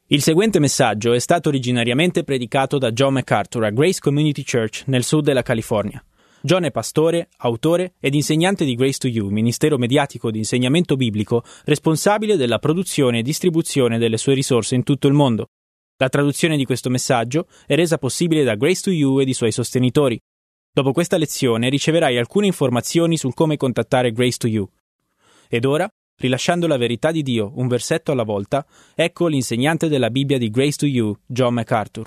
Il seguente messaggio è stato originariamente predicato da John MacArthur a Grace Community Church nel sud della California. John è pastore, autore ed insegnante di Grace to You, ministero mediatico di insegnamento biblico responsabile della produzione e distribuzione delle sue risorse in tutto il mondo. La traduzione di questo messaggio è resa possibile da Grace to You ed i suoi sostenitori. Dopo questa lezione riceverai alcune informazioni sul come contattare Grace to You. Ed ora, rilasciando la verità di Dio un versetto alla volta, ecco l'insegnante della Bibbia di Grace to You, John MacArthur.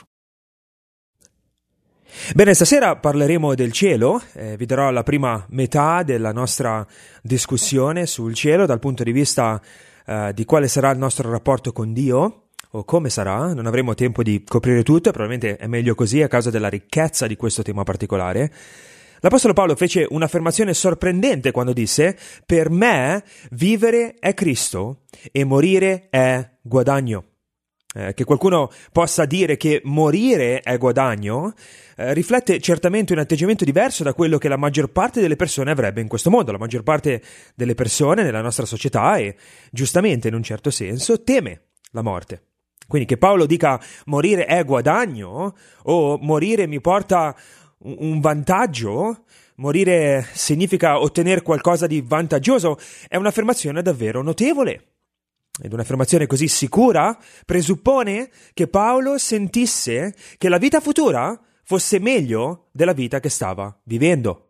Bene, stasera parleremo del cielo, vi darò la prima metà della nostra discussione sul cielo dal punto di vista di quale sarà il nostro rapporto con Dio, o come sarà. Non avremo tempo di coprire tutto, e probabilmente è meglio così a causa della ricchezza di questo tema particolare. L'Apostolo Paolo fece un'affermazione sorprendente quando disse: «Per me vivere è Cristo e morire è guadagno». Che qualcuno possa dire che morire è guadagno riflette certamente un atteggiamento diverso da quello che la maggior parte delle persone avrebbe in questo mondo. La maggior parte delle persone nella nostra società, e giustamente in un certo senso, teme la morte. Quindi che Paolo dica morire è guadagno, o morire mi porta un vantaggio, morire significa ottenere qualcosa di vantaggioso, è un'affermazione davvero notevole. Ed un'affermazione così sicura presuppone che Paolo sentisse che la vita futura fosse meglio della vita che stava vivendo.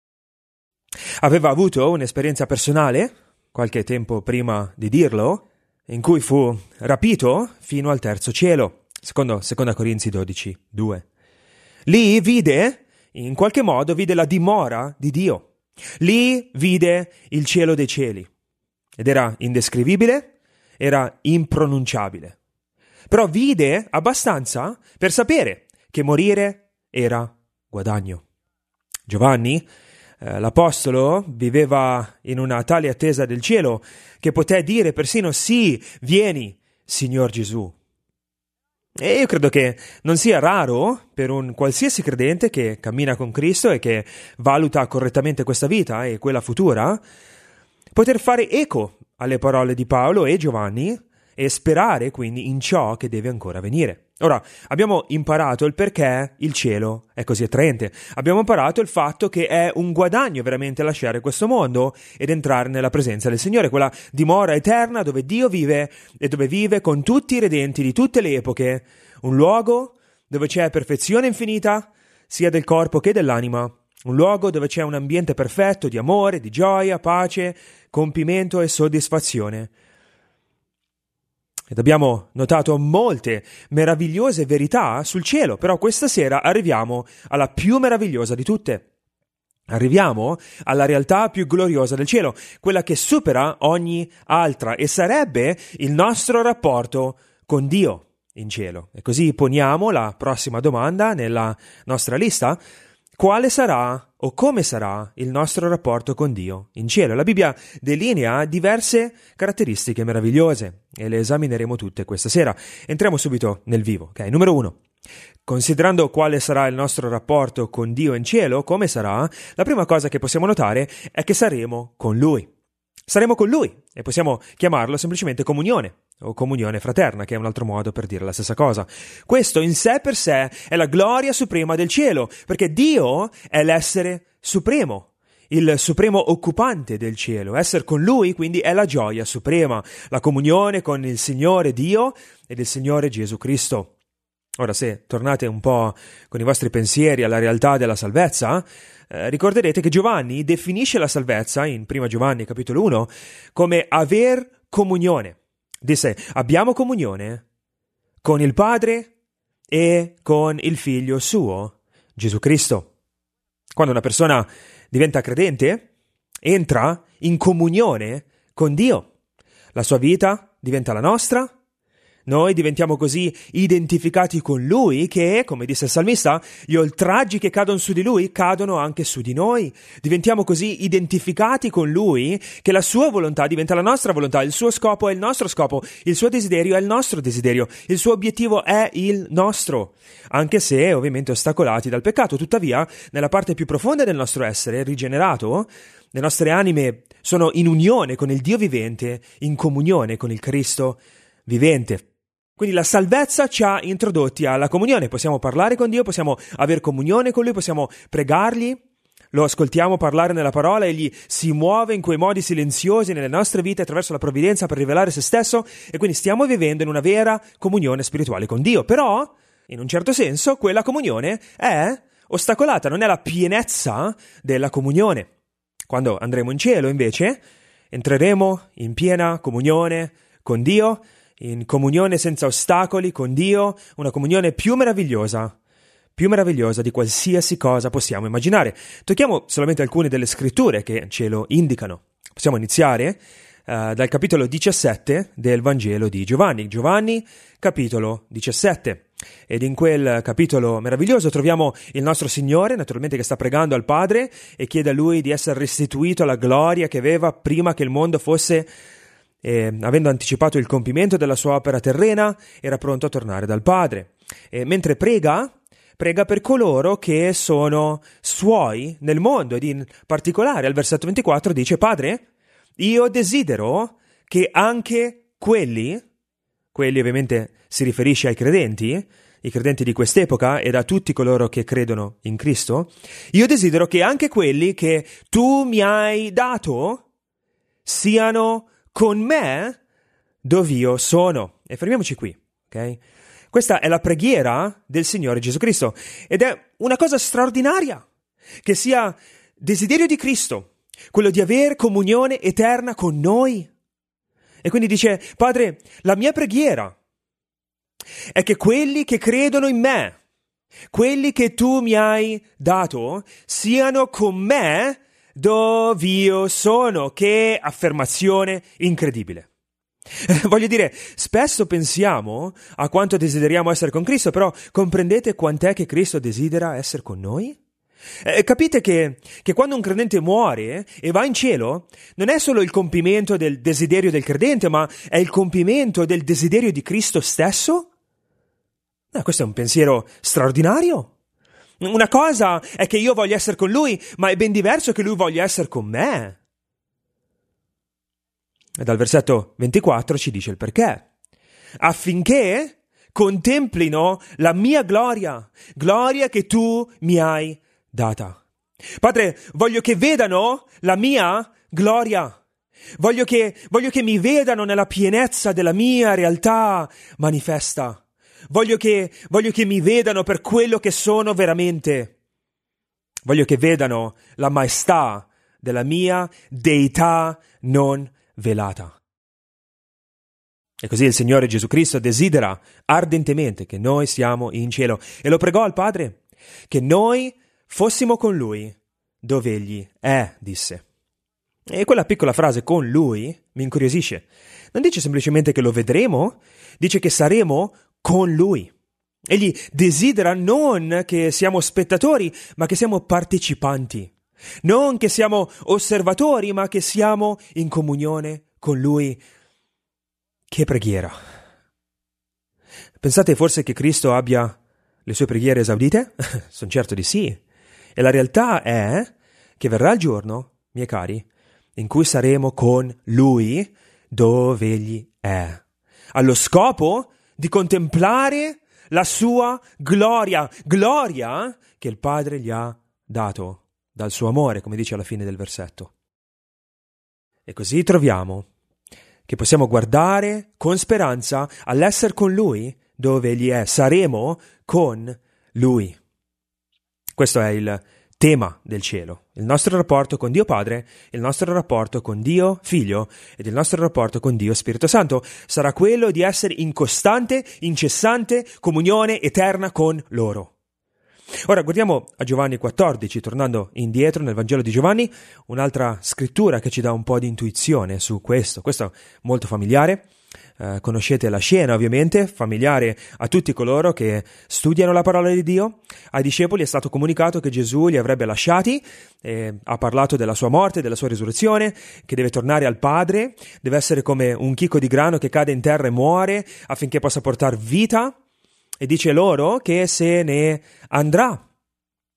Aveva avuto un'esperienza personale, qualche tempo prima di dirlo, in cui fu rapito fino al terzo cielo, secondo 2 Corinzi 12, 2. Lì in qualche modo vide la dimora di Dio. Lì vide il cielo dei cieli. Ed era indescrivibile, era impronunciabile. Però vide abbastanza per sapere che morire era guadagno. Giovanni, l'apostolo, viveva in una tale attesa del cielo che poté dire persino: «Sì, vieni, Signor Gesù». E io credo che non sia raro per un qualsiasi credente che cammina con Cristo e che valuta correttamente questa vita e quella futura, poter fare eco alle parole di Paolo e Giovanni e sperare quindi in ciò che deve ancora venire. Ora, abbiamo imparato il perché il cielo è così attraente. Abbiamo imparato il fatto che è un guadagno veramente lasciare questo mondo ed entrare nella presenza del Signore, quella dimora eterna dove Dio vive e dove vive con tutti i redenti di tutte le epoche, un luogo dove c'è perfezione infinita sia del corpo che dell'anima, un luogo dove c'è un ambiente perfetto di amore, di gioia, pace, compimento e soddisfazione. Ed abbiamo notato molte meravigliose verità sul cielo, però questa sera arriviamo alla più meravigliosa di tutte. Arriviamo alla realtà più gloriosa del cielo, quella che supera ogni altra, e sarebbe il nostro rapporto con Dio in cielo. E così poniamo la prossima domanda nella nostra lista: quale sarà o come sarà il nostro rapporto con Dio in cielo? La Bibbia delinea diverse caratteristiche meravigliose e le esamineremo tutte questa sera. Entriamo subito nel vivo. Ok, numero 1. Considerando quale sarà il nostro rapporto con Dio in cielo, come sarà, la prima cosa che possiamo notare è che saremo con Lui. Saremo con Lui e possiamo chiamarlo semplicemente comunione o comunione fraterna, che è un altro modo per dire la stessa cosa. Questo in sé per sé è la gloria suprema del cielo, perché Dio è l'essere supremo, il supremo occupante del cielo. Essere con Lui quindi è la gioia suprema, la comunione con il Signore Dio ed il Signore Gesù Cristo. Ora, se tornate un po' con i vostri pensieri alla realtà della salvezza, ricorderete che Giovanni definisce la salvezza in 1 Giovanni capitolo 1 come aver comunione. Disse: abbiamo comunione con il Padre e con il Figlio suo, Gesù Cristo. Quando una persona diventa credente, entra in comunione con Dio. La sua vita diventa la nostra. Noi diventiamo così identificati con Lui che, come disse il salmista, gli oltraggi che cadono su di Lui cadono anche su di noi. Diventiamo così identificati con Lui che la sua volontà diventa la nostra volontà, il suo scopo è il nostro scopo, il suo desiderio è il nostro desiderio, il suo obiettivo è il nostro. Anche se ovviamente ostacolati dal peccato, tuttavia, nella parte più profonda del nostro essere, rigenerato, le nostre anime sono in unione con il Dio vivente, in comunione con il Cristo vivente. Quindi la salvezza ci ha introdotti alla comunione, possiamo parlare con Dio, possiamo avere comunione con Lui, possiamo pregargli, lo ascoltiamo parlare nella parola, Egli si muove in quei modi silenziosi nelle nostre vite attraverso la provvidenza per rivelare se stesso e quindi stiamo vivendo in una vera comunione spirituale con Dio. Però, in un certo senso, quella comunione è ostacolata, non è la pienezza della comunione. Quando andremo in cielo, invece, entreremo in piena comunione con Dio, in comunione senza ostacoli con Dio, una comunione più meravigliosa di qualsiasi cosa possiamo immaginare. Tocchiamo solamente alcune delle scritture che ce lo indicano. Possiamo iniziare dal capitolo 17 del Vangelo di Giovanni. Giovanni, capitolo 17. Ed in quel capitolo meraviglioso troviamo il nostro Signore, naturalmente, che sta pregando al Padre e chiede a Lui di essere restituito alla gloria che aveva prima che il mondo fosse, avendo anticipato il compimento della sua opera terrena, era pronto a tornare dal Padre. E mentre prega per coloro che sono suoi nel mondo, ed in particolare al versetto 24 dice: Padre, io desidero che anche quelli ovviamente si riferisce ai credenti, i credenti di quest'epoca ed a tutti coloro che credono in Cristo, io desidero che anche quelli che tu mi hai dato siano con me dove io sono. E fermiamoci qui, ok? Questa è la preghiera del Signore Gesù Cristo ed è una cosa straordinaria che sia desiderio di Cristo, quello di avere comunione eterna con noi. E quindi dice: Padre, la mia preghiera è che quelli che credono in me, quelli che tu mi hai dato, siano con me dove io sono. Che affermazione incredibile! Voglio dire, spesso pensiamo a quanto desideriamo essere con Cristo, però comprendete quant'è che Cristo desidera essere con noi? Capite che quando un credente muore e va in cielo, non è solo il compimento del desiderio del credente, ma è il compimento del desiderio di Cristo stesso? Questo è un pensiero straordinario. Una cosa è che io voglio essere con Lui, ma è ben diverso che Lui voglia essere con me. E dal versetto 24 ci dice il perché. Affinché contemplino la mia gloria che tu mi hai data. Padre, voglio che vedano la mia gloria. Voglio che mi vedano nella pienezza della mia realtà manifesta. Voglio che mi vedano per quello che sono veramente. Voglio che vedano la maestà della mia deità non velata. E così il Signore Gesù Cristo desidera ardentemente che noi siamo in cielo e lo pregò al Padre che noi fossimo con Lui dove Egli è, disse. E quella piccola frase "con Lui" mi incuriosisce. Non dice semplicemente che lo vedremo, dice che saremo con Lui. Egli desidera non che siamo spettatori, ma che siamo partecipanti. Non che siamo osservatori, ma che siamo in comunione con Lui. Che preghiera! Pensate forse che Cristo abbia le sue preghiere esaudite? Sono certo di sì. E la realtà è che verrà il giorno, miei cari, in cui saremo con Lui dove Egli è, allo scopo di contemplare la sua gloria che il Padre gli ha dato dal suo amore, come dice alla fine del versetto. E così troviamo che possiamo guardare con speranza all'essere con Lui dove Egli è. Saremo con Lui. Questo è il tema del cielo. Il nostro rapporto con Dio Padre, il nostro rapporto con Dio Figlio ed il nostro rapporto con Dio Spirito Santo sarà quello di essere in costante, incessante comunione eterna con loro. Ora guardiamo a Giovanni 14, tornando indietro nel Vangelo di Giovanni, un'altra scrittura che ci dà un po' di intuizione su questo. Questo è molto familiare, conoscete la scena ovviamente, familiare a tutti coloro che studiano la parola di Dio. Ai discepoli è stato comunicato che Gesù li avrebbe lasciati, ha parlato della sua morte, della sua risurrezione, che deve tornare al Padre, deve essere come un chicco di grano che cade in terra e muore affinché possa portare vita. E dice loro che se ne andrà.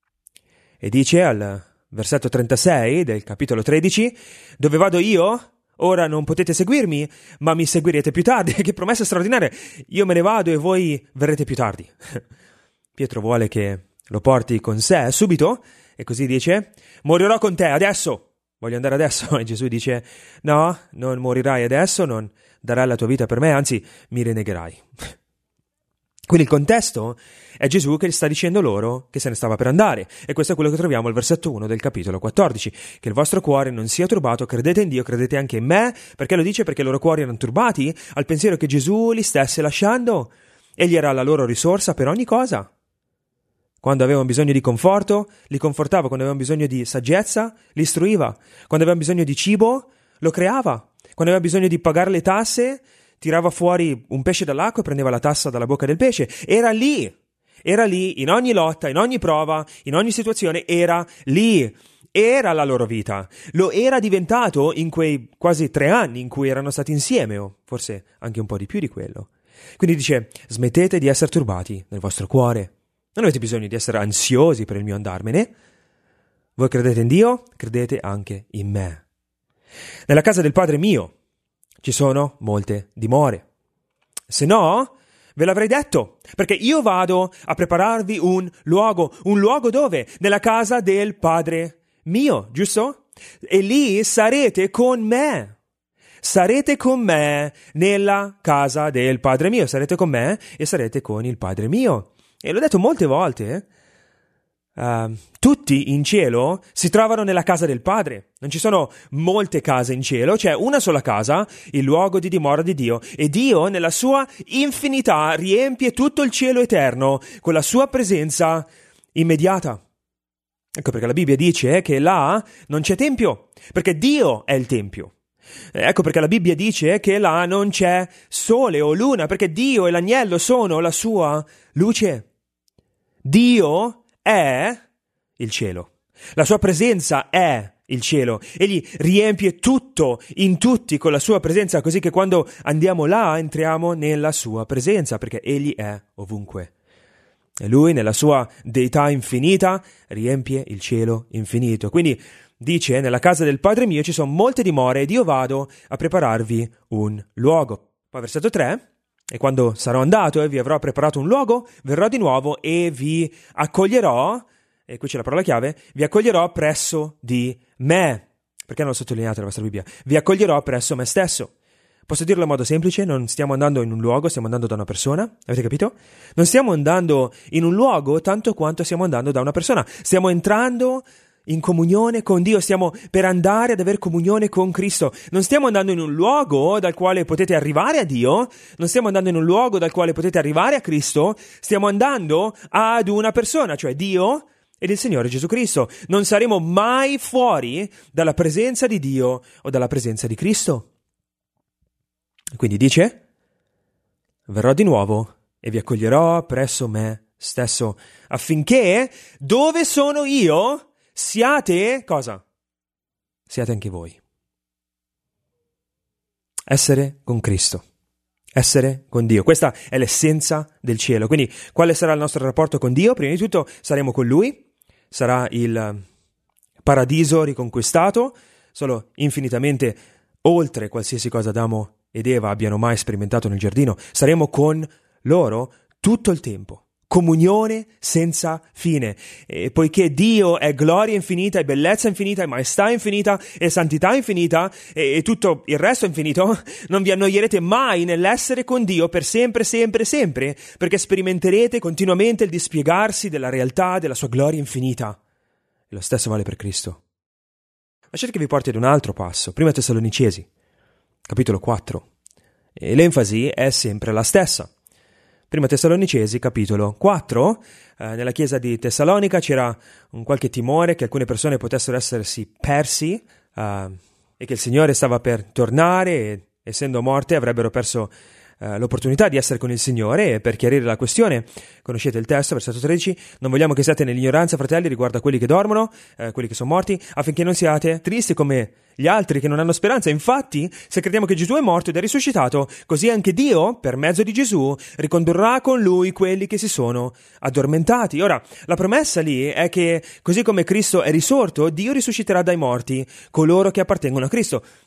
E dice al versetto 36 del capitolo 13: dove vado io, ora non potete seguirmi, ma mi seguirete più tardi. Che promessa straordinaria! Io me ne vado e voi verrete più tardi. Pietro vuole che lo porti con sé subito e così dice: morirò con te adesso, voglio andare adesso. E Gesù dice: no, non morirai adesso, non darai la tua vita per me, anzi mi rinnegherai. Quindi il contesto è Gesù che sta dicendo loro che se ne stava per andare, e questo è quello che troviamo al versetto 1 del capitolo 14, che il vostro cuore non sia turbato, credete in Dio, credete anche in me. Perché lo dice? Perché i loro cuori erano turbati al pensiero che Gesù li stesse lasciando. Egli era la loro risorsa per ogni cosa. Quando avevano bisogno di conforto, li confortava; quando avevano bisogno di saggezza, li istruiva; quando avevano bisogno di cibo, lo creava; quando avevano bisogno di pagare le tasse, tirava fuori un pesce dall'acqua e prendeva la tassa dalla bocca del pesce. Era lì, in ogni lotta, in ogni prova, in ogni situazione, era lì. Era la loro vita. Lo era diventato in quei quasi 3 anni in cui erano stati insieme, o forse anche un po' di più di quello. Quindi dice: smettete di essere turbati nel vostro cuore. Non avete bisogno di essere ansiosi per il mio andarmene. Voi credete in Dio, credete anche in me. Nella casa del Padre mio ci sono molte dimore. Se no, ve l'avrei detto, perché io vado a prepararvi un luogo. Un luogo dove? Nella casa del Padre mio, giusto? E lì sarete con me. Sarete con me nella casa del Padre mio. Sarete con me e sarete con il Padre mio. E l'ho detto molte volte, tutti in cielo si trovano nella casa del Padre. Non ci sono molte case in cielo, c'è una sola casa, il luogo di dimora di Dio. E Dio, nella sua infinità, riempie tutto il cielo eterno con la sua presenza immediata. Ecco perché la Bibbia dice che là non c'è tempio, perché Dio è il tempio. Ecco perché la Bibbia dice che là non c'è sole o luna, perché Dio e l'agnello sono la sua luce. Dio è il cielo. La sua presenza è il cielo. Egli riempie tutto in tutti con la sua presenza, così che quando andiamo là entriamo nella sua presenza, perché egli è ovunque. E lui, nella sua deità infinita, riempie il cielo infinito. Quindi dice: nella casa del Padre mio ci sono molte dimore ed io vado a prepararvi un luogo. Poi versetto 3: e quando sarò andato e vi avrò preparato un luogo, verrò di nuovo e vi accoglierò, e qui c'è la parola chiave, vi accoglierò presso di me. Perché non l'ho sottolineato nella vostra Bibbia? Vi accoglierò presso me stesso. Posso dirlo in modo semplice? Non stiamo andando in un luogo, stiamo andando da una persona. Avete capito? Non stiamo andando in un luogo tanto quanto stiamo andando da una persona. Stiamo entrando in comunione con Dio, stiamo per andare ad avere comunione con Cristo. Non stiamo andando in un luogo dal quale potete arrivare a Dio, non stiamo andando in un luogo dal quale potete arrivare a Cristo, stiamo andando ad una persona, cioè Dio ed il Signore Gesù Cristo. Non saremo mai fuori dalla presenza di Dio o dalla presenza di Cristo. Quindi dice: verrò di nuovo e vi accoglierò presso me stesso, affinché dove sono io siate, cosa? Siate anche voi. Essere con Cristo, essere con Dio. Questa è l'essenza del cielo. Quindi quale sarà il nostro rapporto con Dio? Prima di tutto saremo con Lui, sarà il paradiso riconquistato, solo infinitamente oltre qualsiasi cosa Adamo ed Eva abbiano mai sperimentato nel giardino. Saremo con loro tutto il tempo. Comunione senza fine. E poiché Dio è gloria infinita, e bellezza infinita, e maestà infinita, e santità infinita, e tutto il resto infinito, non vi annoierete mai nell'essere con Dio per sempre, sempre, sempre, perché sperimenterete continuamente il dispiegarsi della realtà della sua gloria infinita. E lo stesso vale per Cristo. Lasciate che vi porti ad un altro passo. Prima Tessalonicesi, capitolo 4. E l'enfasi è sempre la stessa. Prima Tessalonicesi, capitolo 4, nella chiesa di Tessalonica c'era un qualche timore che alcune persone potessero essersi persi e che il Signore stava per tornare e, essendo morte, avrebbero perso l'opportunità di essere con il Signore. E per chiarire la questione, conoscete il testo, versetto 13: non vogliamo che siate nell'ignoranza, fratelli, riguardo a quelli che dormono, quelli che sono morti, affinché non siate tristi come gli altri che non hanno speranza. Infatti, se crediamo che Gesù è morto ed è risuscitato, così anche Dio, per mezzo di Gesù, ricondurrà con Lui quelli che si sono addormentati. Ora, la promessa lì è che, così come Cristo è risorto, Dio risusciterà dai morti coloro che appartengono a Cristo.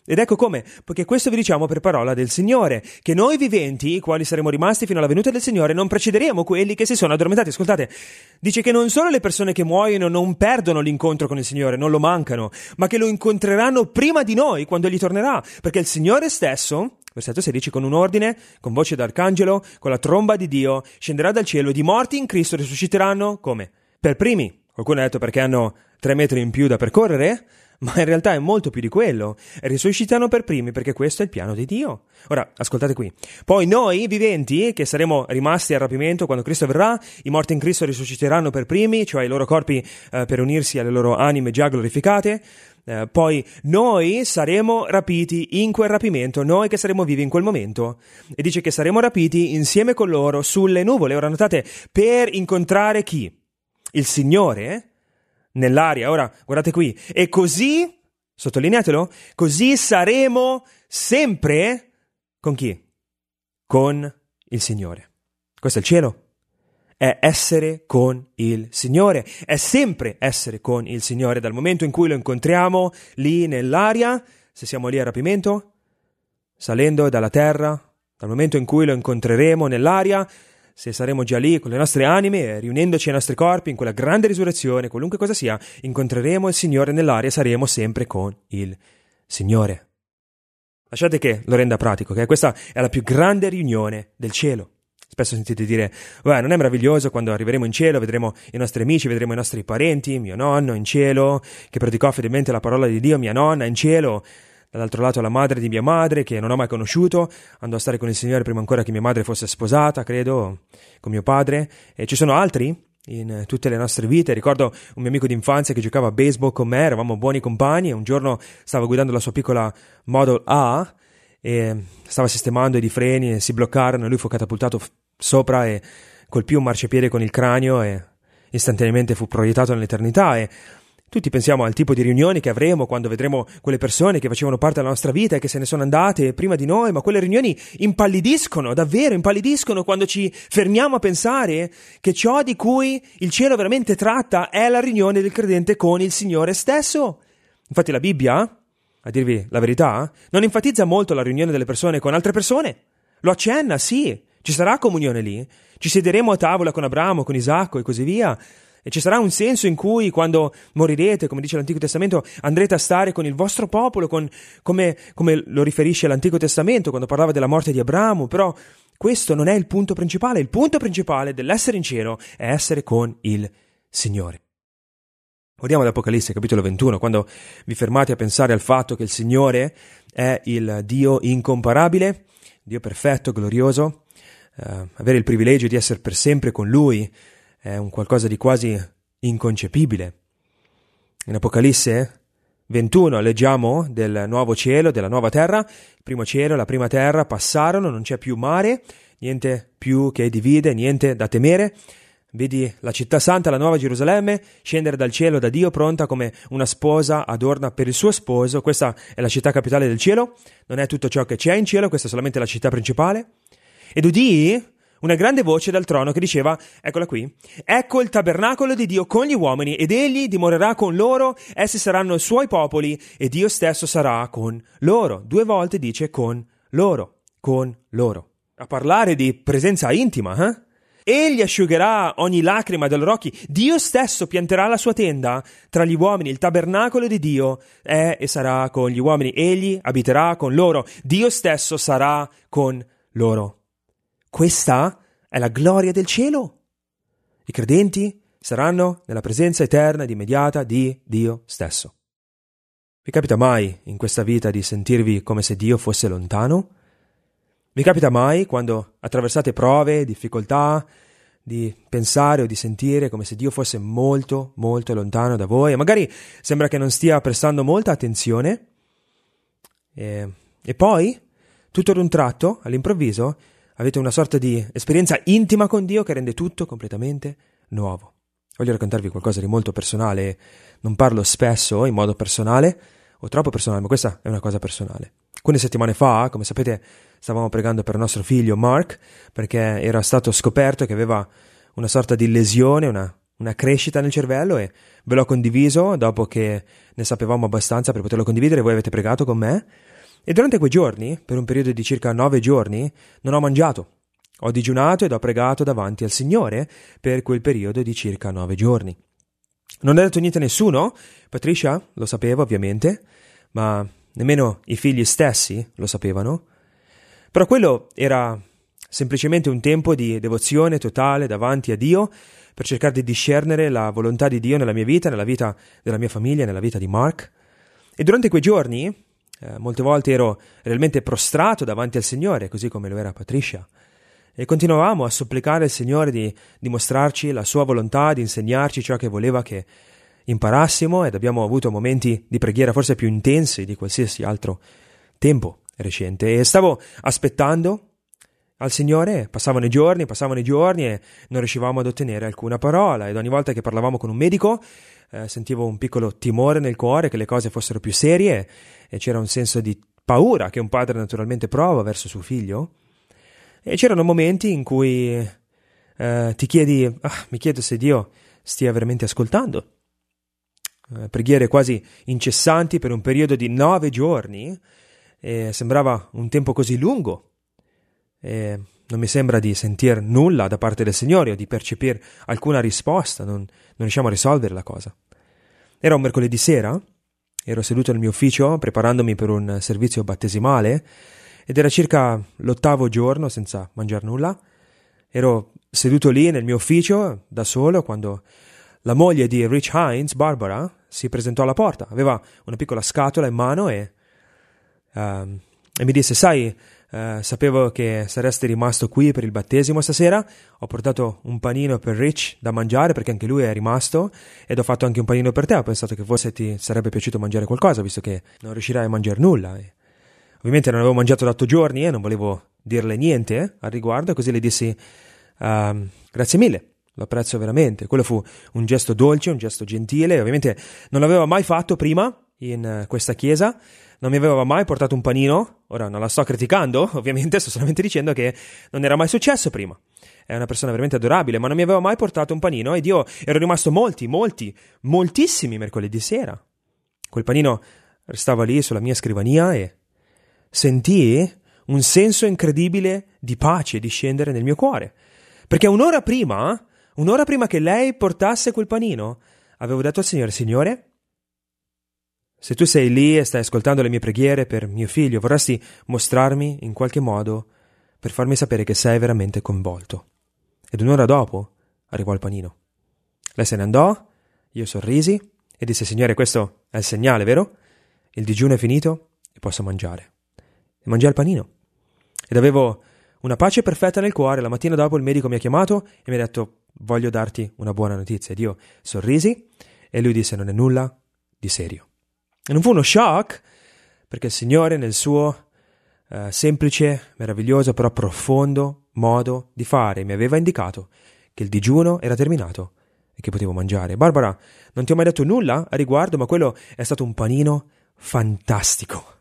Ed ecco come, perché questo vi diciamo per parola del Signore, che noi viventi, i quali saremo rimasti fino alla venuta del Signore, non precederemo quelli che si sono addormentati. Ascoltate, dice che non solo le persone che muoiono non perdono l'incontro con il Signore, non lo mancano, ma che lo incontreranno prima di noi, quando Egli tornerà, perché il Signore stesso, versetto 16, con un ordine, con voce d'arcangelo, con la tromba di Dio, scenderà dal cielo ed i morti in Cristo risusciteranno, come? Per primi. Qualcuno ha detto perché hanno 3 metri in più da percorrere, ma in realtà è molto più di quello. Risuscitano per primi perché questo è il piano di Dio. Ora, ascoltate qui. Poi noi, viventi, che saremo rimasti al rapimento quando Cristo verrà, i morti in Cristo risusciteranno per primi, cioè i loro corpi per unirsi alle loro anime già glorificate. Poi noi saremo rapiti in quel rapimento, noi che saremo vivi in quel momento. E dice che saremo rapiti insieme con loro sulle nuvole. Ora notate, per incontrare chi? Il Signore nell'aria. Ora, guardate qui. E così, sottolineatelo, così saremo sempre con chi? Con il Signore. Questo è il cielo. È essere con il Signore. È sempre essere con il Signore. Dal momento in cui lo incontriamo lì nell'aria, se siamo lì a rapimento, salendo dalla terra, dal momento in cui lo incontreremo nell'aria, se saremo già lì con le nostre anime, riunendoci ai nostri corpi in quella grande risurrezione, qualunque cosa sia, incontreremo il Signore nell'aria e saremo sempre con il Signore. Lasciate che lo renda pratico, che questa è la più grande riunione del cielo. Spesso sentite dire, non è meraviglioso quando arriveremo in cielo, vedremo i nostri amici, vedremo i nostri parenti, mio nonno in cielo, che predicò fedelmente la parola di Dio, mia nonna in cielo. Dall'altro lato la madre di mia madre, che non ho mai conosciuto, andò a stare con il Signore prima ancora che mia madre fosse sposata, credo, con mio padre. E ci sono altri in tutte le nostre vite. Ricordo un mio amico d'infanzia che giocava a baseball con me, eravamo buoni compagni, e un giorno stava guidando la sua piccola Model A e stava sistemando i freni e si bloccarono e lui fu catapultato sopra e colpì un marciapiede con il cranio e istantaneamente fu proiettato nell'eternità. E tutti pensiamo al tipo di riunioni che avremo quando vedremo quelle persone che facevano parte della nostra vita e che se ne sono andate prima di noi, ma quelle riunioni impallidiscono, davvero impallidiscono quando ci fermiamo a pensare che ciò di cui il cielo veramente tratta è la riunione del credente con il Signore stesso. Infatti la Bibbia, a dirvi la verità, non enfatizza molto la riunione delle persone con altre persone. Lo accenna, sì, ci sarà comunione lì, ci siederemo a tavola con Abramo, con Isacco e così via. E ci sarà un senso in cui quando morirete, come dice l'Antico Testamento, andrete a stare con il vostro popolo, come lo riferisce l'Antico Testamento quando parlava della morte di Abramo. Però questo non è il punto principale. Il punto principale dell'essere in cielo è essere con il Signore. Guardiamo l'Apocalisse, capitolo 21, quando vi fermate a pensare al fatto che il Signore è il Dio incomparabile, Dio perfetto, glorioso, avere il privilegio di essere per sempre con Lui è un qualcosa di quasi inconcepibile. In Apocalisse 21 leggiamo del nuovo cielo, della nuova terra. Il primo cielo e la prima terra passarono, non c'è più mare, niente più che divide, niente da temere. Vedi la città santa, la nuova Gerusalemme, scendere dal cielo da Dio pronta come una sposa adorna per il suo sposo. Questa è la città capitale del cielo, non è tutto ciò che c'è in cielo, questa è solamente la città principale. Ed udii una grande voce dal trono che diceva, eccola qui, ecco il tabernacolo di Dio con gli uomini ed egli dimorerà con loro, essi saranno i suoi popoli e Dio stesso sarà con loro. 2 volte dice con loro. A parlare di presenza intima, Egli asciugherà ogni lacrima dai loro occhi, Dio stesso pianterà la sua tenda tra gli uomini, il tabernacolo di Dio è e sarà con gli uomini, egli abiterà con loro, Dio stesso sarà con loro. Questa è la gloria del cielo. I credenti saranno nella presenza eterna ed immediata di Dio stesso. Vi capita mai in questa vita di sentirvi come se Dio fosse lontano? Vi capita mai quando attraversate prove, difficoltà, di pensare o di sentire come se Dio fosse molto, molto lontano da voi e magari sembra che non stia prestando molta attenzione? E poi, tutto ad un tratto, all'improvviso, avete una sorta di esperienza intima con Dio che rende tutto completamente nuovo. Voglio raccontarvi qualcosa di molto personale. Non parlo spesso in modo personale o troppo personale, ma questa è una cosa personale. Alcune settimane fa, come sapete, stavamo pregando per il nostro figlio Mark perché era stato scoperto che aveva una sorta di lesione, una crescita nel cervello e ve l'ho condiviso dopo che ne sapevamo abbastanza per poterlo condividere. Voi avete pregato con me E durante quei giorni, per un periodo di circa 9 giorni, non ho mangiato. Ho digiunato ed ho pregato davanti al Signore per quel periodo di circa 9 giorni. Non ho detto niente a nessuno, Patricia lo sapeva ovviamente, ma nemmeno i figli stessi lo sapevano. Però quello era semplicemente un tempo di devozione totale davanti a Dio per cercare di discernere la volontà di Dio nella mia vita, nella vita della mia famiglia, nella vita di Mark. E durante quei giorni, molte volte ero realmente prostrato davanti al Signore, così come lo era Patricia. E continuavamo a supplicare al Signore di dimostrarci la sua volontà, di insegnarci ciò che voleva che imparassimo, ed abbiamo avuto momenti di preghiera forse più intensi di qualsiasi altro tempo recente. E stavo aspettando al Signore, passavano i giorni e non riuscivamo ad ottenere alcuna parola, ed ogni volta che parlavamo con un medico sentivo un piccolo timore nel cuore che le cose fossero più serie, e c'era un senso di paura che un padre naturalmente prova verso suo figlio. E c'erano momenti in cui mi chiedo se Dio stia veramente ascoltando. Preghiere quasi incessanti per un periodo di 9 giorni, e sembrava un tempo così lungo. E non mi sembra di sentir nulla da parte del Signore o di percepire alcuna risposta, non riusciamo a risolvere la cosa. Era un mercoledì sera, ero seduto nel mio ufficio preparandomi per un servizio battesimale, ed era circa l'8° giorno senza mangiare nulla. Ero seduto lì nel mio ufficio da solo quando la moglie di Rich Hines, Barbara, si presentò alla porta. Aveva una piccola scatola in mano e mi disse: sai, sapevo che saresti rimasto qui per il battesimo stasera. Ho portato un panino per Rich da mangiare perché anche lui è rimasto, ed ho fatto anche un panino per te. Ho pensato che forse ti sarebbe piaciuto mangiare qualcosa, visto che non riuscirai a mangiare nulla. Ovviamente non avevo mangiato da 8 giorni e non volevo dirle niente al riguardo, così le dissi: grazie mille, lo apprezzo veramente. Quello fu un gesto dolce, un gesto gentile. Ovviamente non l'aveva mai fatto prima in questa chiesa, non mi aveva mai portato un panino. Ora non la sto criticando, ovviamente, sto solamente dicendo che non era mai successo prima. È una persona veramente adorabile, ma non mi aveva mai portato un panino, ed io ero rimasto moltissimi mercoledì sera. Quel panino restava lì sulla mia scrivania e sentii un senso incredibile di pace discendere nel mio cuore, perché un'ora prima che lei portasse quel panino, avevo detto al Signore: Signore, se tu sei lì e stai ascoltando le mie preghiere per mio figlio, vorresti mostrarmi in qualche modo per farmi sapere che sei veramente coinvolto. Ed un'ora dopo arrivò il panino. Lei se ne andò, io sorrisi e disse: Signore, questo è il segnale, vero? Il digiuno è finito e posso mangiare. E mangiai il panino. Ed avevo una pace perfetta nel cuore. La mattina dopo il medico mi ha chiamato e mi ha detto: voglio darti una buona notizia. Ed io sorrisi e lui disse: non è nulla di serio. E non fu uno shock, perché il Signore nel suo semplice, meraviglioso, però profondo modo di fare mi aveva indicato che il digiuno era terminato e che potevo mangiare. Barbara, non ti ho mai detto nulla a riguardo, ma quello è stato un panino fantastico.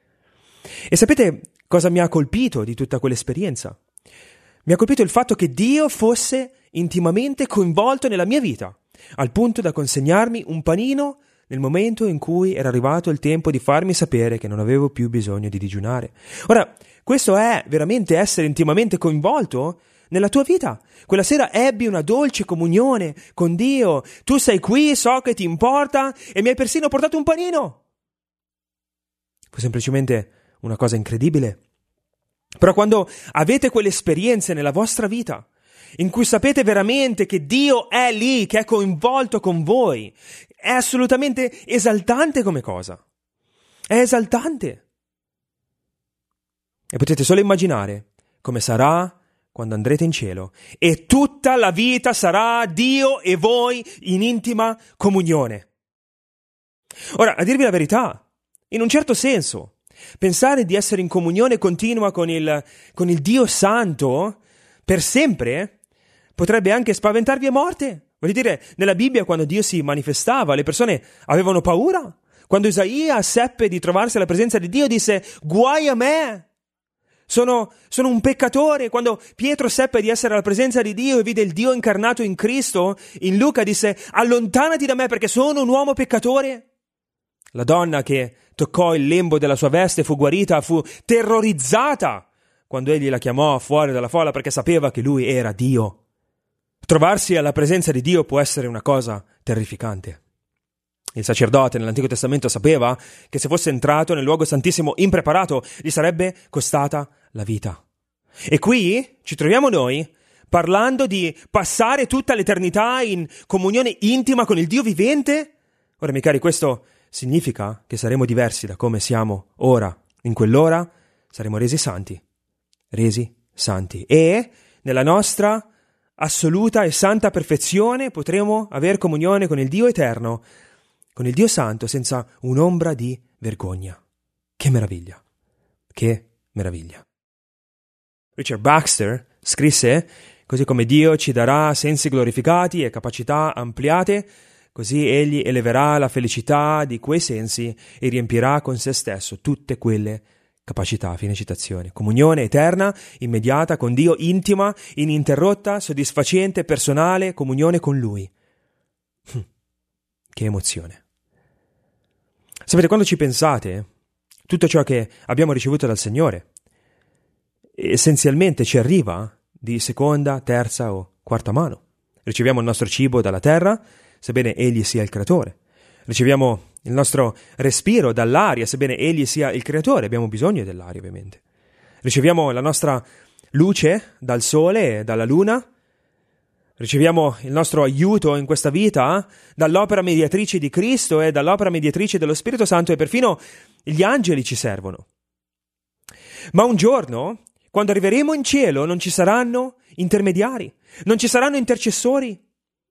E sapete cosa mi ha colpito di tutta quell'esperienza? Mi ha colpito il fatto che Dio fosse intimamente coinvolto nella mia vita, al punto da consegnarmi un panino nel momento in cui era arrivato il tempo di farmi sapere che non avevo più bisogno di digiunare. Ora, questo è veramente essere intimamente coinvolto nella tua vita. Quella sera ebbi una dolce comunione con Dio. Tu sei qui, so che ti importa, e mi hai persino portato un panino. Fu semplicemente una cosa incredibile. Però quando avete quelle esperienze nella vostra vita, in cui sapete veramente che Dio è lì, che è coinvolto con voi, è assolutamente esaltante come cosa. È esaltante. E potete solo immaginare come sarà quando andrete in cielo e tutta la vita sarà Dio e voi in intima comunione. Ora, a dirvi la verità, in un certo senso, pensare di essere in comunione continua con il Dio Santo per sempre potrebbe anche spaventarvi a morte. Voglio dire, nella Bibbia, quando Dio si manifestava, le persone avevano paura. Quando Isaia seppe di trovarsi alla presenza di Dio, disse: guai a me, sono un peccatore. Quando Pietro seppe di essere alla presenza di Dio e vide il Dio incarnato in Cristo, in Luca disse: allontanati da me perché sono un uomo peccatore. La donna che toccò il lembo della sua veste fu guarita, fu terrorizzata quando egli la chiamò fuori dalla folla perché sapeva che lui era Dio. Trovarsi alla presenza di Dio può essere una cosa terrificante. Il sacerdote nell'Antico Testamento sapeva che se fosse entrato nel luogo santissimo impreparato gli sarebbe costata la vita. E qui ci troviamo noi parlando di passare tutta l'eternità in comunione intima con il Dio vivente. Ora, miei cari, questo significa che saremo diversi da come siamo ora. In quell'ora saremo resi santi. E nella nostra assoluta e santa perfezione potremo aver comunione con il Dio eterno, con il Dio santo, senza un'ombra di vergogna. Che meraviglia! Che meraviglia! Richard Baxter scrisse: così come Dio ci darà sensi glorificati e capacità ampliate, così Egli eleverà la felicità di quei sensi e riempirà con se stesso tutte quelle capacità. Fine citazione. Comunione eterna, immediata con Dio, intima, ininterrotta, soddisfacente, personale, comunione con Lui. Che emozione. Sapete, quando ci pensate, tutto ciò che abbiamo ricevuto dal Signore essenzialmente ci arriva di seconda, terza o quarta mano. Riceviamo il nostro cibo dalla terra, sebbene Egli sia il creatore. Riceviamo il nostro respiro dall'aria, sebbene Egli sia il creatore. Abbiamo bisogno dell'aria, ovviamente. Riceviamo la nostra luce dal sole e dalla luna. Riceviamo il nostro aiuto in questa vita dall'opera mediatrice di Cristo e dall'opera mediatrice dello Spirito Santo, e perfino gli angeli ci servono. Ma un giorno, quando arriveremo in cielo, non ci saranno intermediari, non ci saranno intercessori.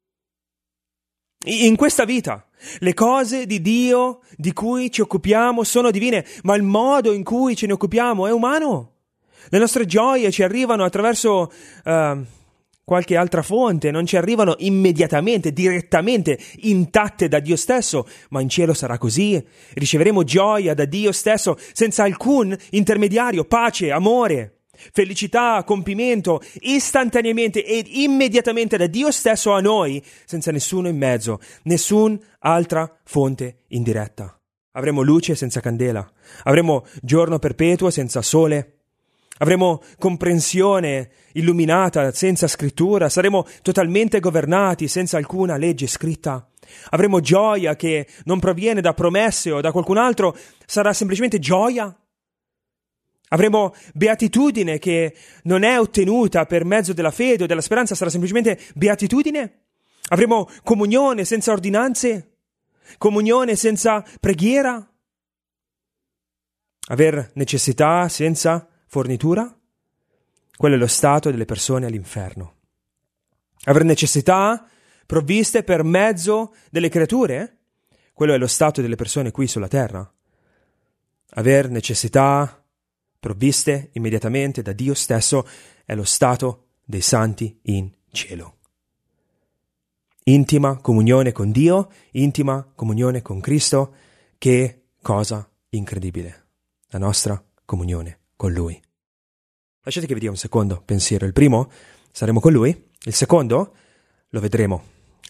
In questa vita le cose di Dio di cui ci occupiamo sono divine, ma il modo in cui ce ne occupiamo è umano. Le nostre gioie ci arrivano attraverso qualche altra fonte, non ci arrivano immediatamente, direttamente, intatte da Dio stesso, ma in cielo sarà così. Riceveremo gioia da Dio stesso senza alcun intermediario, pace, amore, felicità, compimento, istantaneamente ed immediatamente da Dio stesso a noi, senza nessuno in mezzo, nessun'altra fonte indiretta. Avremo luce senza candela, avremo giorno perpetuo senza sole, avremo comprensione illuminata senza scrittura, saremo totalmente governati senza alcuna legge scritta. Avremo gioia che non proviene da promesse o da qualcun altro, sarà semplicemente gioia. Avremo beatitudine che non è ottenuta per mezzo della fede o della speranza, sarà semplicemente beatitudine. Avremo comunione senza ordinanze, comunione senza preghiera. Aver necessità senza fornitura? Quello è lo stato delle persone all'inferno. Aver necessità provviste per mezzo delle creature? Quello è lo stato delle persone qui sulla terra. Aver necessità provviste immediatamente da Dio stesso è lo stato dei santi in cielo. Intima comunione con Dio, intima comunione con Cristo, che cosa incredibile, la nostra comunione con Lui. Lasciate che vi dia un secondo pensiero. Il primo, saremo con Lui. Il secondo, lo vedremo.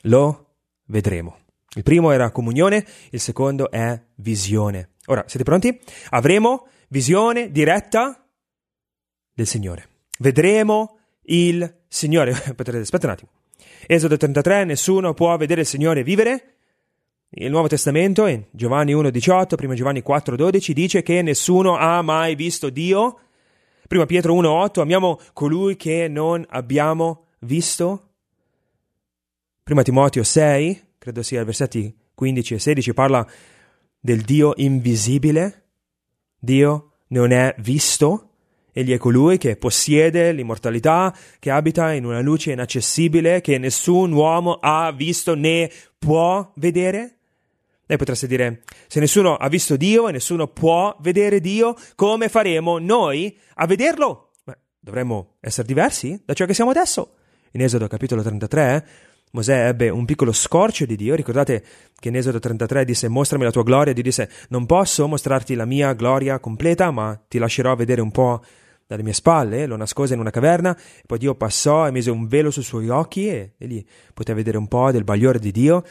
Il primo era comunione, il secondo è visione. Ora, siete pronti? Avremo visione diretta del Signore. Vedremo il Signore. Aspetta un attimo. Esodo 33, nessuno può vedere il Signore vivere. Il Nuovo Testamento, in Giovanni 1,18, 1 Giovanni 4,12, dice che nessuno ha mai visto Dio. 1 Pietro 1,8, amiamo colui che non abbiamo visto. 1 Timoteo 6, credo sia versetti 15 e 16, parla del Dio invisibile. Dio non è visto, egli è colui che possiede l'immortalità, che abita in una luce inaccessibile, che nessun uomo ha visto né può vedere. Lei potreste dire, se nessuno ha visto Dio e nessuno può vedere Dio, come faremo noi a vederlo? Beh, dovremmo essere diversi da ciò che siamo adesso. In Esodo capitolo 33, Mosè ebbe un piccolo scorcio di Dio. Ricordate che in Esodo 33 disse, mostrami la tua gloria. Dio disse, non posso mostrarti la mia gloria completa, ma ti lascerò vedere un po' dalle mie spalle. Lo nascose in una caverna, e poi Dio passò e mise un velo sui suoi occhi e egli poté vedere un po' del bagliore di Dio.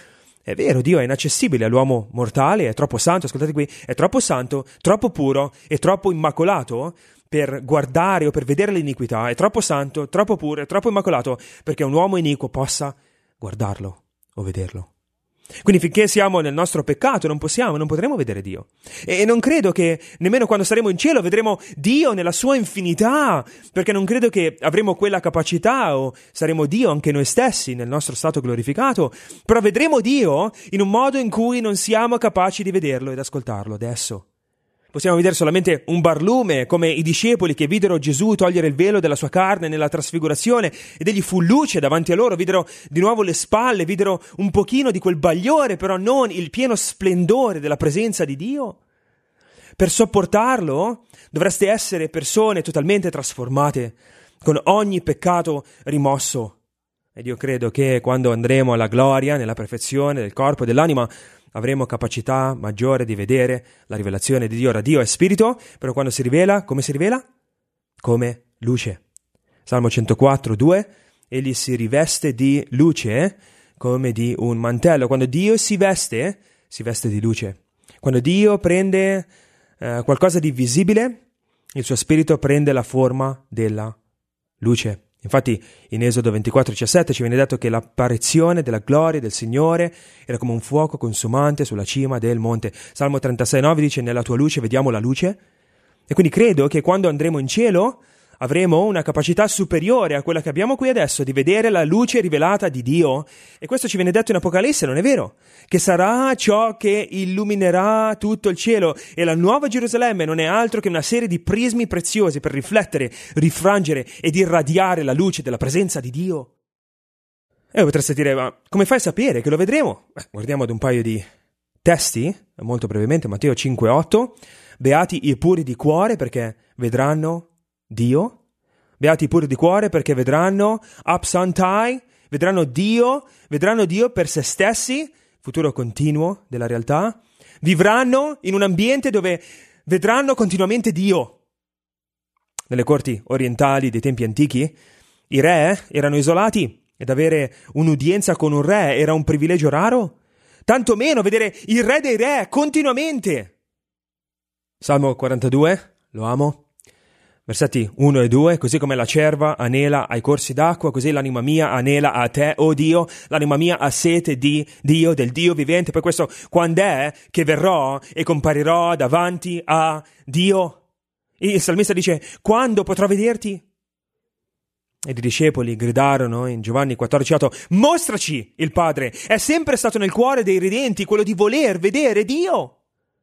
È vero, Dio è inaccessibile all'uomo mortale, è troppo santo, ascoltate qui, è troppo santo, troppo puro e troppo immacolato per guardare o per vedere l'iniquità, è troppo santo, troppo puro e troppo immacolato perché un uomo iniquo possa guardarlo o vederlo. Quindi finché siamo nel nostro peccato non potremo vedere Dio. E non credo che nemmeno quando saremo in cielo vedremo Dio nella sua infinità, perché non credo che avremo quella capacità o saremo Dio anche noi stessi nel nostro stato glorificato, però vedremo Dio in un modo in cui non siamo capaci di vederlo ed ascoltarlo adesso. Possiamo vedere solamente un barlume, come i discepoli che videro Gesù togliere il velo della sua carne nella trasfigurazione ed egli fu luce davanti a loro, videro di nuovo le spalle, videro un pochino di quel bagliore, però non il pieno splendore della presenza di Dio. Per sopportarlo dovreste essere persone totalmente trasformate, con ogni peccato rimosso. Ed io credo che quando andremo alla gloria, nella perfezione del corpo e dell'anima, avremo capacità maggiore di vedere la rivelazione di Dio. Ora Dio è spirito, però quando si rivela, come si rivela? Come luce. Salmo 104, 2, egli si riveste di luce come di un mantello. Quando Dio si veste di luce. Quando Dio prende qualcosa di visibile, il suo spirito prende la forma della luce. Infatti in Esodo 24:17 ci viene detto che l'apparizione della gloria del Signore era come un fuoco consumante sulla cima del monte. Salmo 36:9 dice: nella tua luce vediamo la luce. E quindi credo che quando andremo in cielo avremo una capacità superiore a quella che abbiamo qui adesso di vedere la luce rivelata di Dio. E questo ci viene detto in Apocalisse, non è vero? Che sarà ciò che illuminerà tutto il cielo, e la nuova Gerusalemme non è altro che una serie di prismi preziosi per riflettere, rifrangere ed irradiare la luce della presenza di Dio. E potreste dire: ma come fai a sapere che lo vedremo? Guardiamo ad un paio di testi, molto brevemente. Matteo 5:8: beati i puri di cuore perché vedranno Dio. Beati i puri di cuore perché vedranno apsantai, vedranno Dio per se stessi, futuro continuo della realtà. Vivranno in un ambiente dove vedranno continuamente Dio. Nelle corti orientali dei tempi antichi i re erano isolati ed avere un'udienza con un re era un privilegio raro, tanto meno vedere il re dei re continuamente. Salmo 42, lo amo. Versetti 1 e 2: così come la cerva anela ai corsi d'acqua, così l'anima mia anela a te, o Dio, l'anima mia ha sete di Dio, del Dio vivente. Per questo, quando è che verrò e comparirò davanti a Dio? Il salmista dice: quando potrò vederti? Ed i discepoli gridarono in Giovanni 14:8: mostraci il Padre. È sempre stato nel cuore dei redenti quello di voler vedere Dio.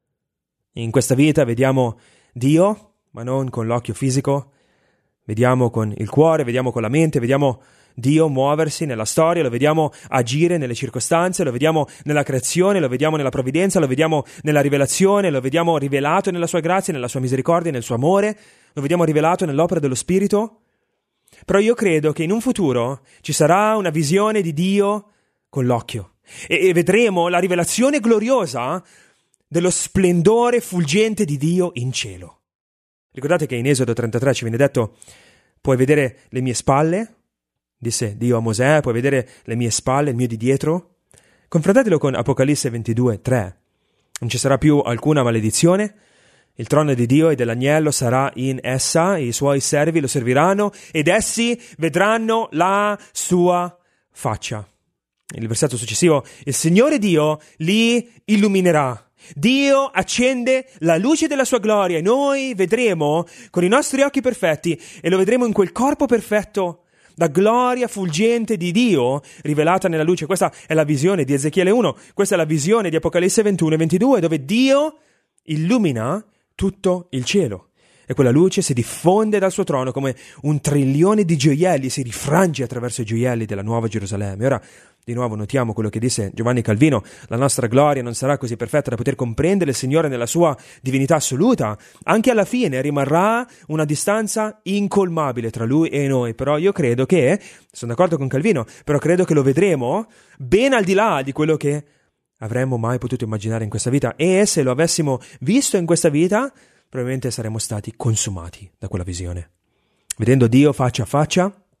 In questa vita vediamo Dio, ma non con l'occhio fisico. Vediamo con il cuore, vediamo con la mente, vediamo Dio muoversi nella storia, lo vediamo agire nelle circostanze, lo vediamo nella creazione, lo vediamo nella provvidenza, lo vediamo nella rivelazione, lo vediamo rivelato nella sua grazia, nella sua misericordia, nel suo amore, lo vediamo rivelato nell'opera dello Spirito. Però io credo che in un futuro ci sarà una visione di Dio con l'occhio e vedremo la rivelazione gloriosa dello splendore fulgente di Dio in cielo. Ricordate che in Esodo 33 ci viene detto: puoi vedere le mie spalle? Disse Dio a Mosè: puoi vedere le mie spalle, il mio di dietro? Confrontatelo con Apocalisse 22:3. Non ci sarà più alcuna maledizione, il trono di Dio e dell'agnello sarà in essa, i suoi servi lo serviranno ed essi vedranno la sua faccia. Il versetto successivo: il Signore Dio li illuminerà. Dio accende la luce della sua gloria e noi vedremo con i nostri occhi perfetti, e lo vedremo in quel corpo perfetto, la gloria fulgente di Dio rivelata nella luce. Questa è la visione di Ezechiele 1, questa è la visione di Apocalisse 21 e 22, dove Dio illumina tutto il cielo e quella luce si diffonde dal suo trono come un trilione di gioielli, si rifrange attraverso i gioielli della nuova Gerusalemme. Ora, di nuovo notiamo quello che disse Giovanni Calvino: la nostra gloria non sarà così perfetta da poter comprendere il Signore nella sua divinità assoluta. Anche alla fine rimarrà una distanza incolmabile tra Lui e noi. Però io credo che, sono d'accordo con Calvino, però credo che lo vedremo ben al di là di quello che avremmo mai potuto immaginare in questa vita. E se lo avessimo visto in questa vita, probabilmente saremmo stati consumati da quella visione. Vedendo Dio faccia a faccia,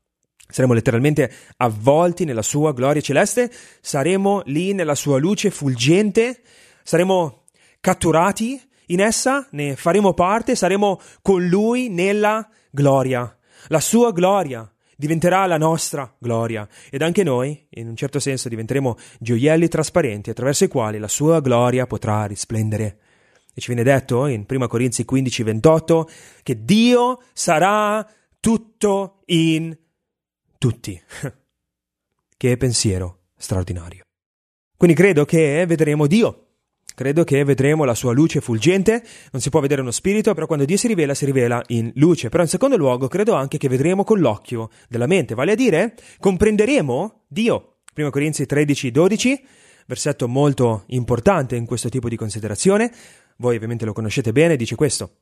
Saremo letteralmente avvolti nella sua gloria celeste, saremo lì nella sua luce fulgente, saremo catturati in essa, ne faremo parte, saremo con lui nella gloria. La sua gloria diventerà la nostra gloria ed anche noi, in un certo senso, diventeremo gioielli trasparenti attraverso i quali la sua gloria potrà risplendere. E ci viene detto in 1 Corinzi 15:28 che Dio sarà tutto in tutti. Che pensiero straordinario. Quindi credo che vedremo Dio. Credo che vedremo la sua luce fulgente. Non si può vedere uno spirito, però quando Dio si rivela in luce. Però in secondo luogo credo anche che vedremo con l'occhio della mente, vale a dire comprenderemo Dio. 1 Corinzi 13:12, versetto molto importante in questo tipo di considerazione. Voi ovviamente lo conoscete bene, dice questo: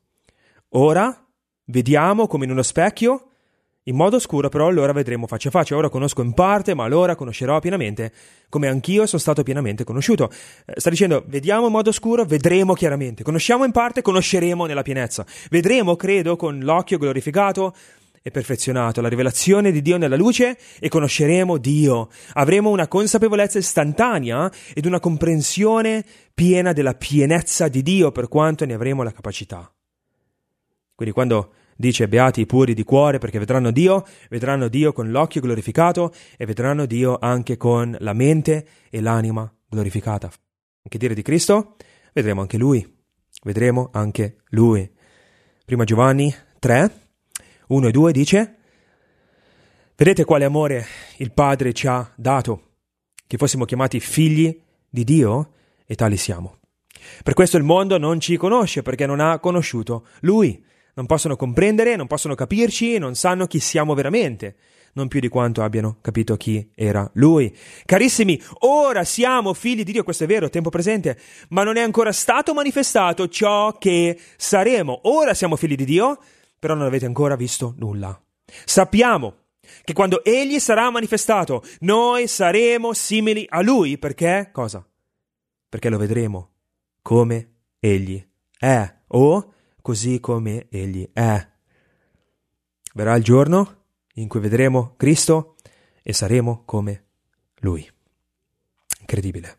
ora vediamo come in uno specchio, in modo oscuro, però allora vedremo faccia a faccia. Ora conosco in parte, ma allora conoscerò pienamente, come anch'io sono stato pienamente conosciuto. Sta dicendo, vediamo in modo oscuro, vedremo chiaramente. Conosciamo in parte, conosceremo nella pienezza. Vedremo, credo, con l'occhio glorificato e perfezionato, la rivelazione di Dio nella luce, e conosceremo Dio. Avremo una consapevolezza istantanea ed una comprensione piena della pienezza di Dio, per quanto ne avremo la capacità. Quindi quando dice beati i puri di cuore perché vedranno Dio con l'occhio glorificato e vedranno Dio anche con la mente e l'anima glorificata. Che dire di Cristo? Vedremo anche Lui. Vedremo anche Lui. 1 Giovanni 3, 1 e 2 dice: vedete quale amore il Padre ci ha dato, che fossimo chiamati figli di Dio, e tali siamo. Per questo il mondo non ci conosce, perché non ha conosciuto Lui. Non possono comprendere, non possono capirci, non sanno chi siamo veramente, non più di quanto abbiano capito chi era Lui. Carissimi, ora siamo figli di Dio, questo è vero, tempo presente, ma non è ancora stato manifestato ciò che saremo. Ora siamo figli di Dio, però non avete ancora visto nulla. Sappiamo che quando Egli sarà manifestato, noi saremo simili a Lui, perché cosa? Perché lo vedremo come Egli è, o così come Egli è. Verrà il giorno in cui vedremo Cristo e saremo come Lui. Incredibile.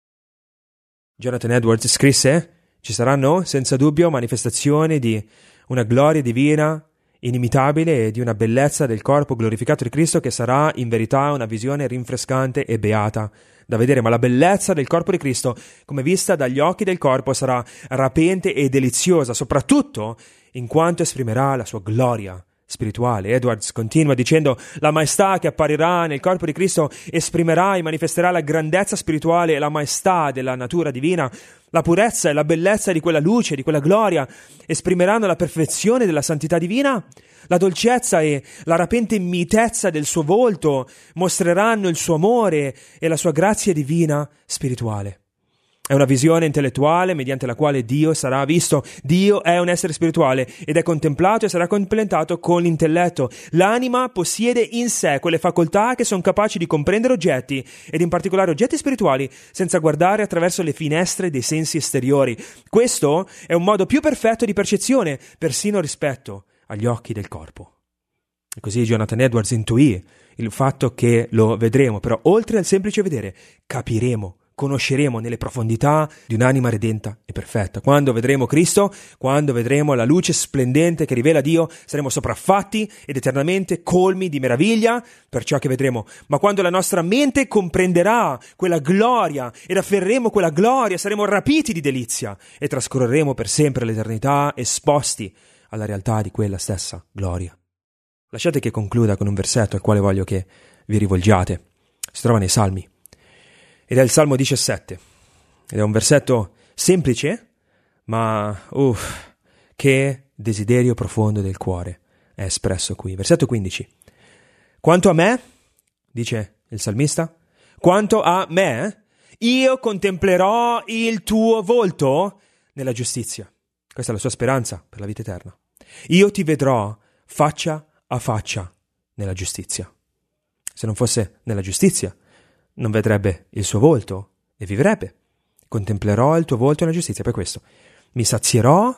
Jonathan Edwards scrisse: ci saranno senza dubbio manifestazioni di una gloria divina inimitabile e di una bellezza del corpo glorificato di Cristo che sarà in verità una visione rinfrescante e beata da vedere, ma la bellezza del corpo di Cristo, come vista dagli occhi del corpo, sarà rapente e deliziosa, soprattutto in quanto esprimerà la sua gloria spirituale. Edwards continua dicendo: la maestà che apparirà nel corpo di Cristo esprimerà e manifesterà la grandezza spirituale e la maestà della natura divina. La purezza e la bellezza di quella luce, di quella gloria, esprimeranno la perfezione della santità divina. La dolcezza e la rapente mitezza del suo volto mostreranno il suo amore e la sua grazia divina spirituale. È una visione intellettuale mediante la quale Dio sarà visto. Dio è un essere spirituale ed è contemplato e sarà contemplato con l'intelletto. L'anima possiede in sé quelle facoltà che sono capaci di comprendere oggetti, ed in particolare oggetti spirituali, senza guardare attraverso le finestre dei sensi esteriori. Questo è un modo più perfetto di percezione, persino rispetto agli occhi del corpo. E così Jonathan Edwards intuì il fatto che lo vedremo, però oltre al semplice vedere, capiremo, conosceremo nelle profondità di un'anima redenta e perfetta. Quando vedremo Cristo, quando vedremo la luce splendente che rivela Dio, saremo sopraffatti ed eternamente colmi di meraviglia per ciò che vedremo. Ma quando la nostra mente comprenderà quella gloria ed afferreremo quella gloria, saremo rapiti di delizia e trascorreremo per sempre l'eternità esposti alla realtà di quella stessa gloria. Lasciate che concluda con un versetto al quale voglio che vi rivolgiate. Si trova nei Salmi. Ed è il Salmo 17, ed è un versetto semplice, ma che desiderio profondo del cuore è espresso qui. Versetto 15. Quanto a me, dice il salmista, quanto a me, io contemplerò il tuo volto nella giustizia. Questa è la sua speranza per la vita eterna. Io ti vedrò faccia a faccia nella giustizia. Se non fosse nella giustizia, non vedrebbe il suo volto e vivrebbe. Contemplerò il tuo volto nella giustizia, per questo mi sazierò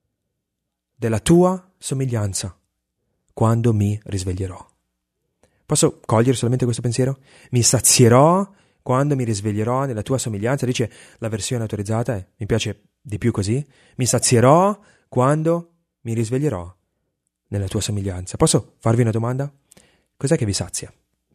della tua somiglianza quando mi risveglierò. Posso cogliere solamente questo pensiero? Mi sazierò quando mi risveglierò nella tua somiglianza. Dice la versione autorizzata, mi piace di più così. Mi sazierò quando mi risveglierò nella tua somiglianza. Posso farvi una domanda? Cos'è che vi sazia?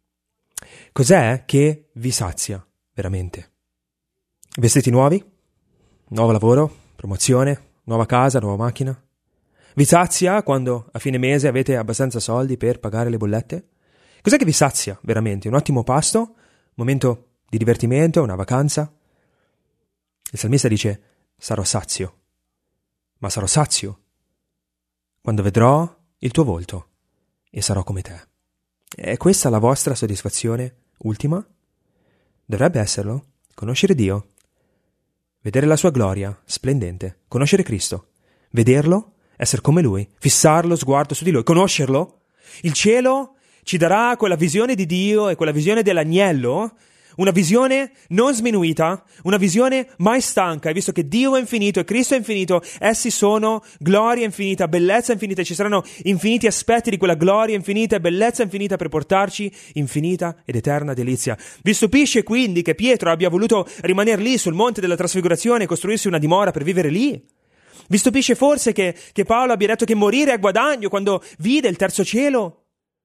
Cos'è che vi sazia veramente? Vestiti nuovi? Nuovo lavoro? Promozione? Nuova casa? Nuova macchina? Vi sazia quando a fine mese avete abbastanza soldi per pagare le bollette? Cos'è che vi sazia veramente? Un ottimo pasto? Un momento di divertimento? Una vacanza? Il salmista dice: sarò sazio, ma sarò sazio quando vedrò il tuo volto e sarò come te. È questa la vostra soddisfazione ultima? Dovrebbe esserlo. Conoscere Dio, vedere la sua gloria splendente, conoscere Cristo, vederlo, essere come Lui, fissare lo sguardo su di Lui, conoscerlo. Il cielo ci darà quella visione di Dio e quella visione dell'agnello, una visione non sminuita, una visione mai stanca. E visto che Dio è infinito e Cristo è infinito, essi sono gloria infinita, bellezza infinita, ci saranno infiniti aspetti di quella gloria infinita e bellezza infinita per portarci infinita ed eterna delizia. Vi stupisce quindi che Pietro abbia voluto rimanere lì sul monte della trasfigurazione e costruirsi una dimora per vivere lì? Vi stupisce forse che Paolo abbia detto che morire è guadagno quando vide il terzo cielo?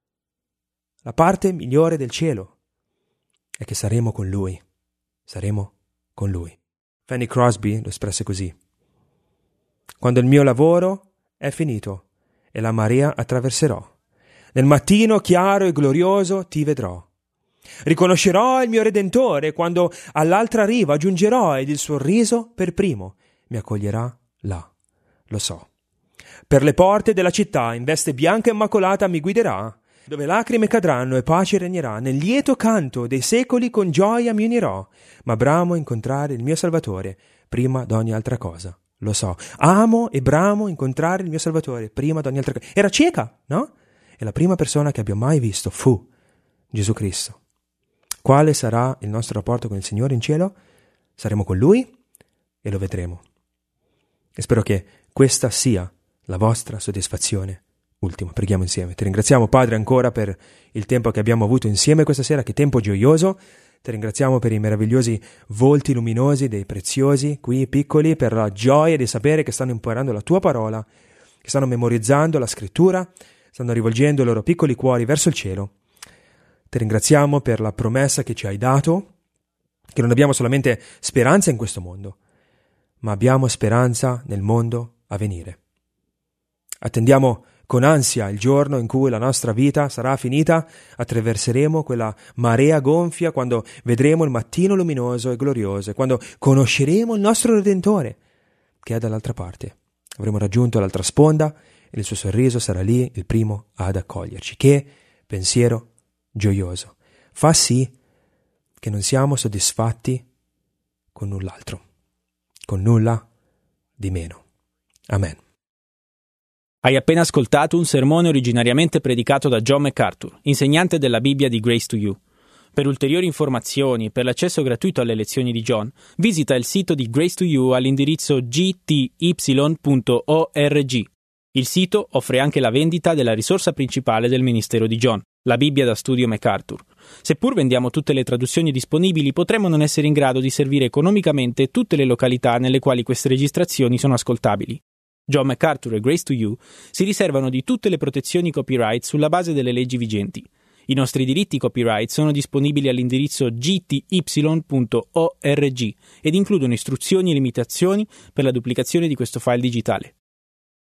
La parte migliore del cielo è che saremo con Lui. Saremo con Lui. Fanny Crosby lo espresse così: quando il mio lavoro è finito e la marea attraverserò, nel mattino chiaro e glorioso ti vedrò. Riconoscerò il mio Redentore quando all'altra riva giungerò ed il suo riso per primo mi accoglierà là. Lo so. Per le porte della città in veste bianca e immacolata mi guiderà, dove lacrime cadranno e pace regnerà. Nel lieto canto dei secoli con gioia mi unirò, ma bramo incontrare il mio Salvatore prima d'ogni altra cosa. Lo so, amo e bramo incontrare il mio Salvatore prima d'ogni altra cosa. Era cieca, no? E la prima persona che abbia mai visto fu Gesù Cristo. Quale sarà il nostro rapporto con il Signore in cielo? Saremo con Lui e lo vedremo. E spero che questa sia la vostra soddisfazione ultima. Preghiamo insieme. Ti ringraziamo, Padre, ancora per il tempo che abbiamo avuto insieme questa sera. Che tempo gioioso. Ti ringraziamo per i meravigliosi volti luminosi dei preziosi qui piccoli, per la gioia di sapere che stanno imparando la tua parola, che stanno memorizzando la scrittura, stanno rivolgendo i loro piccoli cuori verso il cielo. Ti ringraziamo per la promessa che ci hai dato, che non abbiamo solamente speranza in questo mondo, ma abbiamo speranza nel mondo a venire. Attendiamo con ansia il giorno in cui la nostra vita sarà finita, attraverseremo quella marea gonfia quando vedremo il mattino luminoso e glorioso, e quando conosceremo il nostro Redentore che è dall'altra parte. Avremo raggiunto l'altra sponda e il suo sorriso sarà lì il primo ad accoglierci. Che pensiero gioioso. Fa sì che non siamo soddisfatti con null'altro, con nulla di meno. Amen. Hai appena ascoltato un sermone originariamente predicato da John MacArthur, insegnante della Bibbia di Grace to You. Per ulteriori informazioni e per l'accesso gratuito alle lezioni di John, visita il sito di Grace to You all'indirizzo gty.org. Il sito offre anche la vendita della risorsa principale del ministero di John, la Bibbia da studio MacArthur. Seppur vendiamo tutte le traduzioni disponibili, potremmo non essere in grado di servire economicamente tutte le località nelle quali queste registrazioni sono ascoltabili. John MacArthur e Grace to You si riservano di tutte le protezioni copyright sulla base delle leggi vigenti. I nostri diritti copyright sono disponibili all'indirizzo gty.org ed includono istruzioni e limitazioni per la duplicazione di questo file digitale.